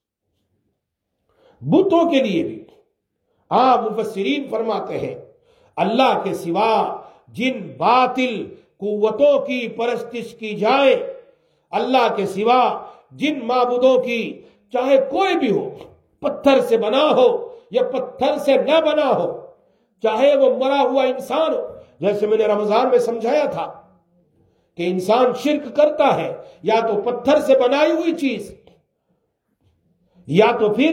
S1: بتوں کے لیے بھی۔ عام مفسرین فرماتے ہیں اللہ کے سوا جن باطل قوتوں کی پرستش کی جائے، اللہ کے سوا جن معبودوں کی، چاہے کوئی بھی ہو، پتھر سے بنا ہو یا پتھر سے نہ بنا ہو، چاہے وہ مرا ہوا انسان ہو، جیسے میں نے رمضان میں سمجھایا تھا کہ انسان شرک کرتا ہے یا تو پتھر سے بنائی ہوئی چیز، یا تو پھر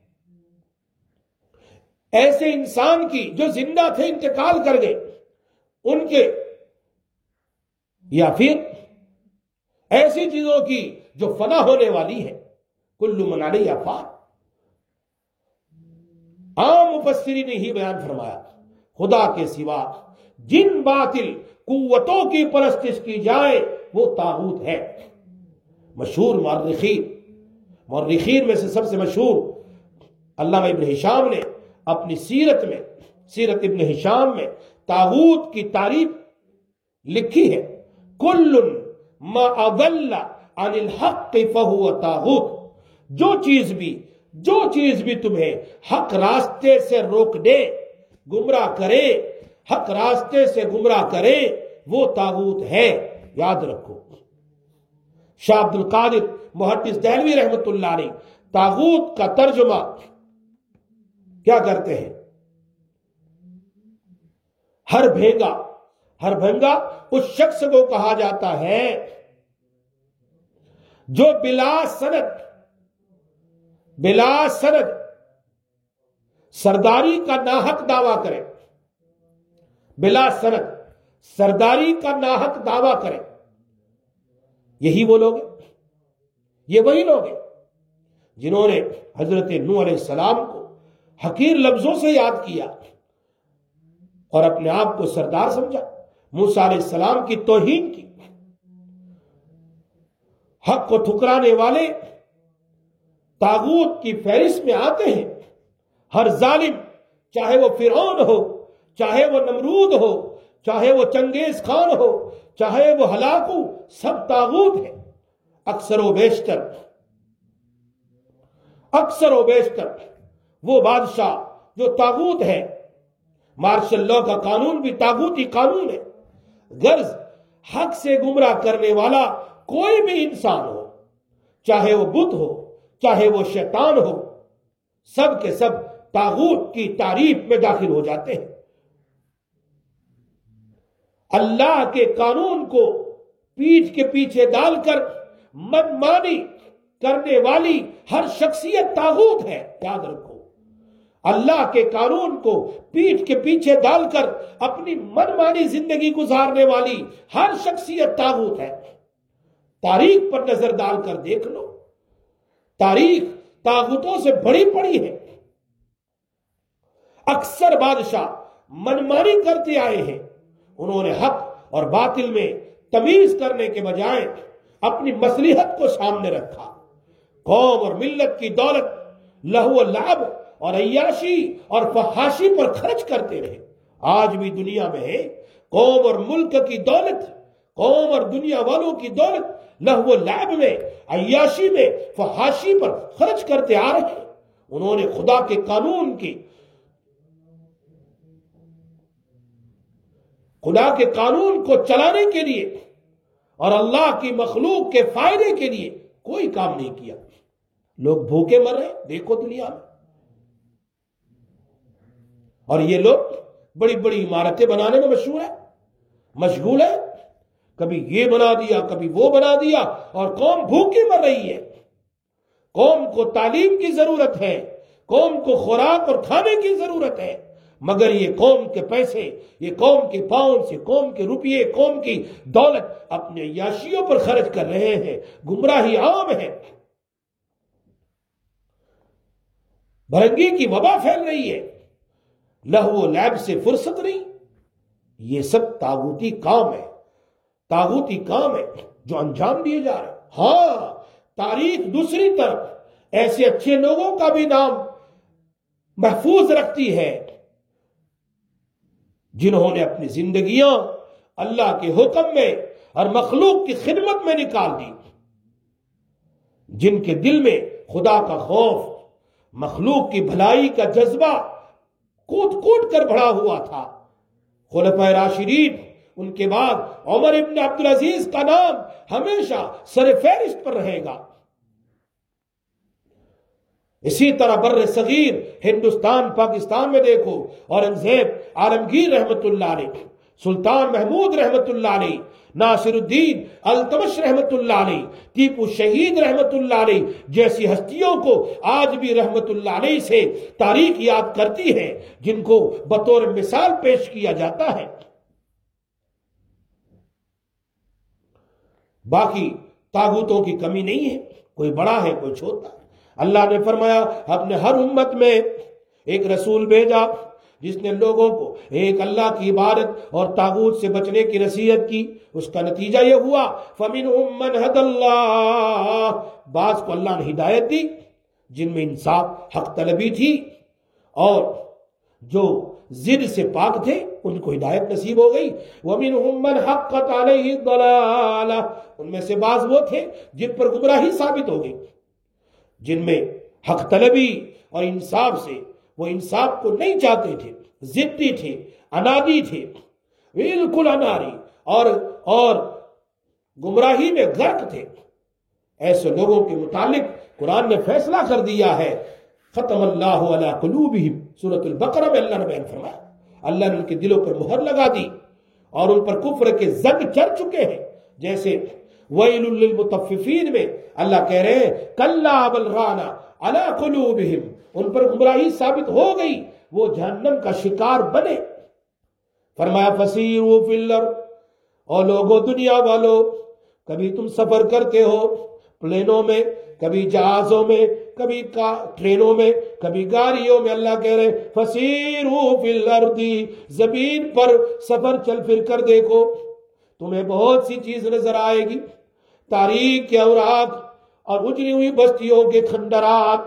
S1: ایسے انسان کی جو زندہ تھے انتقال کر گئے ان کے، یا پھر ایسی چیزوں کی جو فنا ہونے والی ہے۔ کل من علیہا فان۔ عام مفسرین نے ہی بیان فرمایا خدا کے سوا جن باطل قوتوں کی پرستش کی جائے وہ طاغوت ہے۔ مشہور مورخین میں سے سب سے مشہور علامہ ابن ہشام نے اپنی سیرت ابن ہشام میں طاغوت کی تعریف لکھی ہے، کل ما اضل عن الحق فہو طاغوت۔ جو چیز بھی تمہیں حق راستے سے روک دے، گمراہ کرے، حق راستے سے گمراہ کرے، وہ طاغوت ہے۔ یاد رکھو، شاہ عبد القادر محدث دہلوی رحمت اللہ علیہ طاغوت کا ترجمہ کیا کرتے ہیں؟ ہر بھنگا اس شخص کو کہا جاتا ہے جو بلا سند سرداری کا ناحق دعویٰ کرے، بلا سند سرداری کا ناحق دعویٰ کرے۔ یہی وہ لوگ ہیں، یہ وہی لوگ ہیں جنہوں نے حضرت نوح علیہ السلام کو حقیر لفظوں سے یاد کیا اور اپنے آپ کو سردار سمجھا، موسیٰ علیہ السلام کی توہین کی۔ حق کو ٹھکرانے والے طاغوت کی فہرست میں آتے ہیں۔ ہر ظالم، چاہے وہ فرعون ہو، چاہے وہ نمرود ہو، چاہے وہ چنگیز خان ہو، چاہے وہ ہلاکو، سب طاغوت ہیں۔ اکثر و بیشتر وہ بادشاہ جو طاغوت ہے، مارشل لا کا قانون بھی طاغوتی قانون ہے۔ غرض حق سے گمراہ کرنے والا کوئی بھی انسان ہو، چاہے وہ بت ہو، چاہے وہ شیطان ہو، سب کے سب طاغوت کی تعریف میں داخل ہو جاتے ہیں۔ اللہ کے قانون کو پیٹھ کے پیچھے ڈال کر منمانی کرنے والی ہر شخصیت طاغوت ہے۔ یاد رکھو، اللہ کے قانون کو پیٹھ کے پیچھے ڈال کر اپنی منمانی زندگی گزارنے والی ہر شخصیت طاغوت ہے۔ تاریخ پر نظر ڈال کر دیکھ لو، تاریخ طاغوتوں سے بڑی پڑی ہے۔ اکثر بادشاہ منمانی کرتے آئے ہیں، انہوں نے حق اور باطل میں تمیز کرنے کے بجائے اپنی مصلحت کو سامنے رکھا۔ قوم اور ملت کی دولت لہو و لعب اور عیاشی اور فحاشی پر خرچ کرتے رہے۔ آج بھی دنیا میں ہے، قوم اور ملک کی دولت، قوم اور دنیا والوں کی دولت لہو و لعب میں، عیاشی میں، فحاشی پر خرچ کرتے آ رہے ہیں۔ انہوں نے خدا کے قانون کو چلانے کے لیے اور اللہ کی مخلوق کے فائدے کے لیے کوئی کام نہیں کیا۔ لوگ بھوکے مر رہے ہیں، دیکھو دنیا میں. اور یہ لوگ بڑی بڑی عمارتیں بنانے میں مشغول ہے. کبھی یہ بنا دیا، کبھی وہ بنا دیا، اور قوم بھوکی مر رہی ہے. قوم کو تعلیم کی ضرورت ہے، قوم کو خوراک اور کھانے کی ضرورت ہے، مگر یہ قوم کے پیسے، یہ قوم کے پاؤنڈز، یہ قوم کے روپیے، قوم کی دولت اپنے عیاشیوں پر خرچ کر رہے ہیں. گمراہی عام ہے، بھرنگی کی وبا پھیل رہی ہے، لہو و لعب سے فرصت نہیں. یہ سب طاغوتی کام ہے، طاغوتی کام ہے جو انجام دیے جا رہے ہیں. ہاں، تاریخ دوسری طرف ایسے اچھے لوگوں کا بھی نام محفوظ رکھتی ہے جنہوں نے اپنی زندگیاں اللہ کے حکم میں اور مخلوق کی خدمت میں نکال دی، جن کے دل میں خدا کا خوف، مخلوق کی بھلائی کا جذبہ کوٹ کوٹ کر بڑھا ہوا تھا. خلفائے راشدین، ان کے بعد عمر ابن عبدالعزیز کا نام ہمیشہ سر فہرست پر رہے گا. اسی طرح بر صغیر ہندوستان پاکستان میں دیکھو، اورنگزیب عالمگیر رحمت اللہ علیہ، سلطان محمود رحمت اللہ علیہ، ناصر الدین التمش رحمت اللہ علیہ، ٹیپو شہید رحمت اللہ علیہ جیسی ہستیوں کو آج بھی رحمت اللہ علیہ سے تاریخ یاد کرتی ہے، جن کو بطور مثال پیش کیا جاتا ہے. باقی طاغوتوں کی کمی نہیں ہے، کوئی بڑا ہے کوئی چھوٹا. اللہ نے فرمایا اپنے ہر امت میں ایک رسول بھیجا جس نے لوگوں کو ایک اللہ کی عبادت اور طاغوت سے بچنے کی نصیحت کی. اس کا نتیجہ یہ ہوا فَمِنْهُمْ مَنْ هَدَى اللَّهُ، بعض کو اللہ نے ہدایت دی جن میں انصاف، حق طلبی تھی، اور جو ضد سے پاک تھے ان کو ہدایت نصیب ہو گئی. وَمِنْهُمْ مَنْ حَقَّتْ عَلَيْهِ الضَّلَالَةُ، ان میں سے بعض وہ تھے جن پر گمراہی ثابت ہو گئی، جن میں حق طلبی اور انصاف سے، وہ انصاف کو نہیں چاہتے تھے، ضدی تھے، انادی تھے، بالکل اناری اور گمراہی میں غرق تھے. ایسے لوگوں کے متعلق قرآن نے فیصلہ کر دیا ہے، ختم اللہ علی قلوبہم، سورۃ البقرہ میں اللہ نے بیان فرمایا، اللہ نے ان کے دلوں پر مہر لگا دی اور ان پر کفر کے زنگ چڑھ چکے ہیں. جیسے ویل للمطففین میں اللہ کہہ رہے ہیں کلا بل ران علی قلوبہم، ان پر گمراہی ثابت ہو گئی، وہ جہنم کا شکار بنے. فرمایا فسیروا فی الارض، اور لوگوں دنیا والو، کبھی تم سفر کرتے ہو پلینوں میں، کبھی جہازوں میں، کبھی ٹرینوں میں، کبھی گاڑیوں میں. اللہ کہہ رہے فسیروا فی الارض، زمین پر سفر چل پھر کر دیکھو، تمہیں بہت سی چیز نظر آئے گی، تاریخ کے اوراق اور اجڑی ہوئی بستیوں کے کھنڈرات،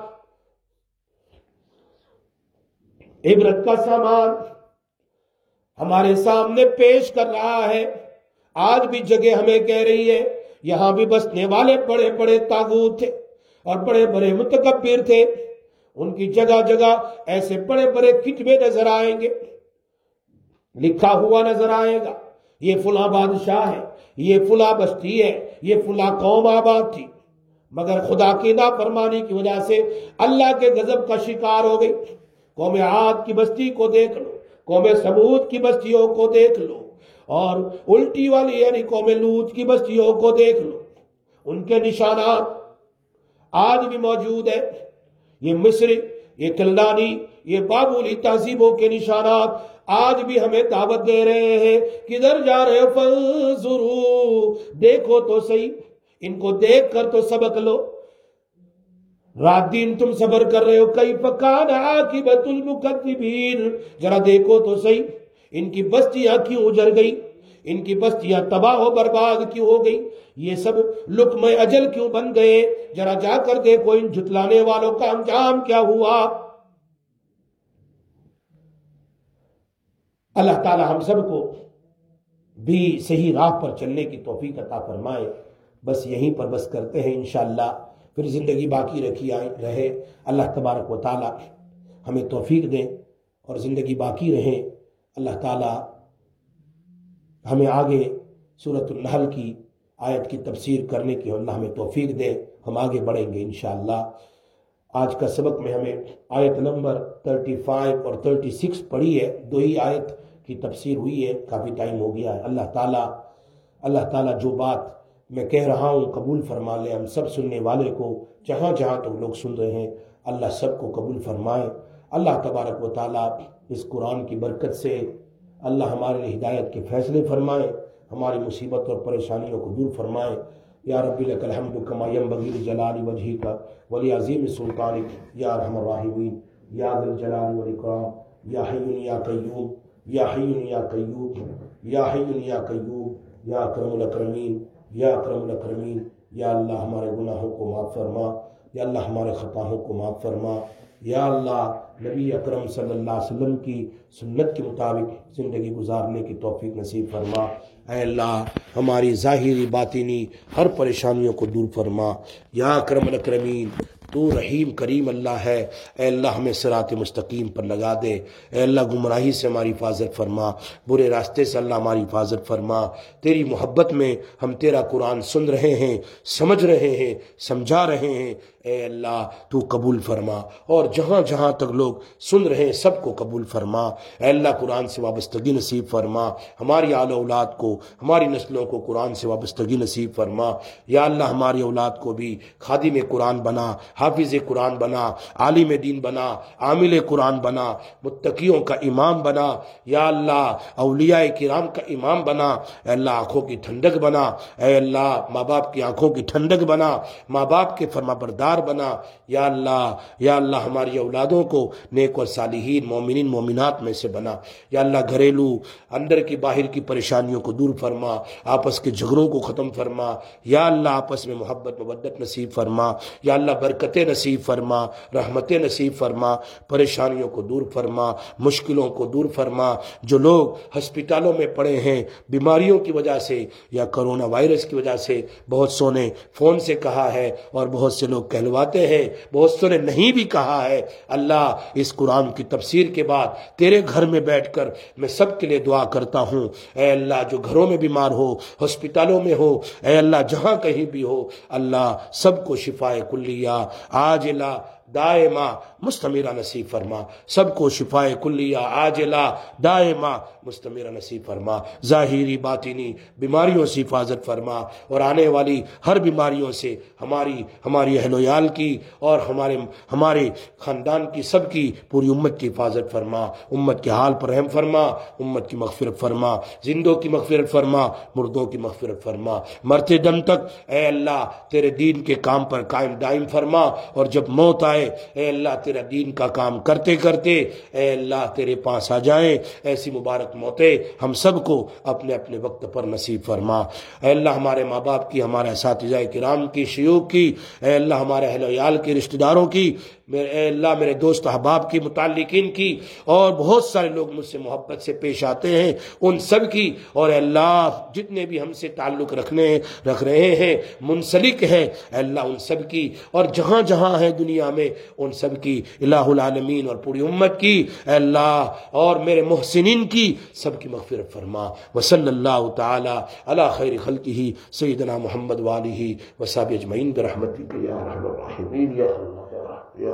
S1: عبرت کا سامان ہمارے سامنے پیش کر رہا ہے. آج بھی جگہ ہمیں کہہ رہی ہے یہاں بھی بسنے والے بڑے بڑے طاغوت تھے اور بڑے بڑے متکبر تھے، ان کی جگہ جگہ ایسے بڑے بڑے کتبے نظر آئیں گے، لکھا ہوا نظر آئے گا یہ فلاں بادشاہ ہے، یہ فلاں بستی ہے، یہ فلاں قوم آباد تھی، مگر خدا کی نافرمانی کی وجہ سے اللہ کے غضب کا شکار ہو گئی. قوم عاد کی بستی کو دیکھ لو، قوم سمود کی بستیوں کو دیکھ لو، اور الٹی والی یعنی قوم لوط کی بستیوں کو دیکھ لو. ان کے نشانات آج بھی موجود ہیں. یہ مصری، یہ کلدانی، یہ بابلی تہذیبوں کے نشانات آج بھی ہمیں دعوت دے رہے ہیں. کدھر جا رہے ہو؟ فانظروا، دیکھو تو صحیح، ان کو دیکھ کر تو سبق لو. رات دن تم صبر کر رہے ہو، کیف کان عاقبۃ المکذبین، ذرا دیکھو تو صحیح ان کی بستیاں کیوں اجڑ گئی، ان کی بستیاں تباہ و برباد کیوں ہو گئی، یہ سب لقمہ اجل کیوں بن گئے. ذرا جا کر دیکھو ان جھٹلانے والوں کا انجام کیا ہوا. اللہ تعالی ہم سب کو بھی صحیح راہ پر چلنے کی توفیق عطا فرمائے. بس یہیں پر بس کرتے ہیں انشاءاللہ، پھر زندگی باقی رہے. اللہ تبارک و تعالی ہمیں توفیق دیں اور زندگی باقی رہے. اللہ تعالی ہمیں آگے سورۃ النحل کی آیت کی تفسیر کرنے کی اللہ ہمیں توفیق دے. ہم آگے بڑھیں گے انشاءاللہ. آج کا سبق میں ہمیں آیت نمبر 35 اور 36 پڑھی ہے، 2 ہی آیت کی تفسیر ہوئی ہے، کافی ٹائم ہو گیا ہے۔ اللہ تعالیٰ جو بات میں کہہ رہا ہوں قبول فرما لے، ہم سب سننے والے کو جہاں جہاں تک لوگ سن رہے ہیں اللہ سب کو قبول فرمائے۔ اللہ تبارک و تعالیٰ اس قرآن کی برکت سے اللہ ہمارے لیے ہدایت کے فیصلے فرمائے، ہماری مصیبت اور پریشانیوں کو دور فرمائے۔ یا رب لک الحمد کما ینبغی لجلال وجہک ولعظیم سلطانک یا ارحم الراحمین یا ذا الجلال والاکرام یا حی یا قیوم یا حی یا قیوم یا حی یا قیوم یا اکرم الاکرمین یا اکرم الاکرمین۔ یا اللہ ہمارے گناہوں کو معاف فرما، یا اللہ ہمارے خطاؤں کو معاف فرما، یا اللہ نبی اکرم صلی اللہ علیہ وسلم کی سنت کے مطابق زندگی گزارنے کی توفیق نصیب فرما۔ اے اللہ ہماری ظاہری باطنی ہر پریشانیوں کو دور فرما، یا اکرم الاکرمین تو رحیم کریم اللہ ہے۔ اے اللہ ہمیں صراط مستقیم پر لگا دے، اے اللہ گمراہی سے ہماری حفاظت فرما، برے راستے سے اللہ ہماری حفاظت فرما۔ تیری محبت میں ہم تیرا قرآن سن رہے ہیں، سمجھ رہے ہیں، سمجھا رہے ہیں، اے اللہ تو قبول فرما، اور جہاں جہاں تک لوگ سن رہے ہیں سب کو قبول فرما۔ اے اللہ قرآن سے وابستگی نصیب فرما، ہماری آل اولاد کو، ہماری نسلوں کو قرآن سے وابستگی نصیب فرما۔ یا اللہ ہماری اولاد کو بھی خادم قرآن بنا، حافظ قرآن بنا، عالم دین بنا، عامل قرآن بنا، متقیوں کا امام بنا۔ یا اللہ اولیاء کرام کا امام بنا، اے اللہ آنکھوں کی ٹھنڈک بنا، اے اللہ ماں باپ کی آنکھوں کی ٹھنڈک بنا، ماں باپ کے فرما بردار بنا۔ یا اللہ ہماری اولادوں کو نیک اور صالحین مومنین مومنات میں سے بنا۔ یا اللہ گھریلو اندر کی باہر کی پریشانیوں کو دور فرما، آپس کے جھگڑوں کو ختم فرما۔ یا اللہ آپس میں محبت مودت نصیب فرما۔ یا اللہ برکتیں نصیب فرما، رحمتیں نصیب فرما، پریشانیوں کو دور فرما، مشکلوں کو دور فرما۔ جو لوگ ہسپتالوں میں پڑے ہیں بیماریوں کی وجہ سے یا کرونا وائرس کی وجہ سے، بہت سو نے فون سے کہا ہے اور بہت سے لوگ کہلواتے ہیں، بہت سو نے نہیں بھی کہا ہے۔ اللہ اس قرآن کی تفسیر کے بعد تیرے گھر میں بیٹھ کر میں سب کے لیے دعا کرتا ہوں، اے اللہ جو گھروں میں بیمار ہو، ہسپتالوں میں ہو، اے اللہ جہاں کہیں بھی ہو، اللہ سب کو شفائے کلیہ عاجلہ دائمہ مستمرہ نصیب فرما، سب کو شفائے کلیہ عاجلہ دائمہ مستمرہ نصیب فرما۔ ظاہری باطنی بیماریوں سے حفاظت فرما، اور آنے والی ہر بیماریوں سے ہماری اہل و عیال کی اور ہمارے خاندان کی سب کی پوری امت کی حفاظت فرما۔ امت کے حال پر رحم فرما، امت کی مغفرت فرما، زندوں کی مغفرت فرما، مردوں کی مغفرت فرما۔ مرتے دم تک اے اللہ تیرے دین کے کام پر قائم دائم فرما، اور جب موت آئے اے اللہ تیرا دین کا کام کرتے کرتے اے اللہ تیرے پاس آ جائیں، ایسی مبارک موتیں ہم سب کو اپنے اپنے وقت پر نصیب فرما۔ اے اللہ ہمارے ماں باپ کی، ہمارے اساتذہ کرام کی، شیوخ کی، اے اللہ ہمارے اہل و عیال کے، رشتہ داروں کی، اے اللہ میرے دوست احباب کی، متعلقین کی، اور بہت سارے لوگ مجھ سے محبت سے پیش آتے ہیں ان سب کی، اور اے اللہ جتنے بھی ہم سے تعلق رکھ رہے ہیں، منسلک ہیں، اے اللہ ان سب کی، اور جہاں جہاں ہے دنیا میں ان سب کی، الہ العالمین اور پوری امت کی، اے اللہ اور میرے محسنین کی سب کی مغفرت فرما۔ وصلی اللہ تعالی علی خیر خلقہ سیدنا محمد وآلہ وصحبہ اجمعین برحمتک یا ارحم الراحمین یا اللہ۔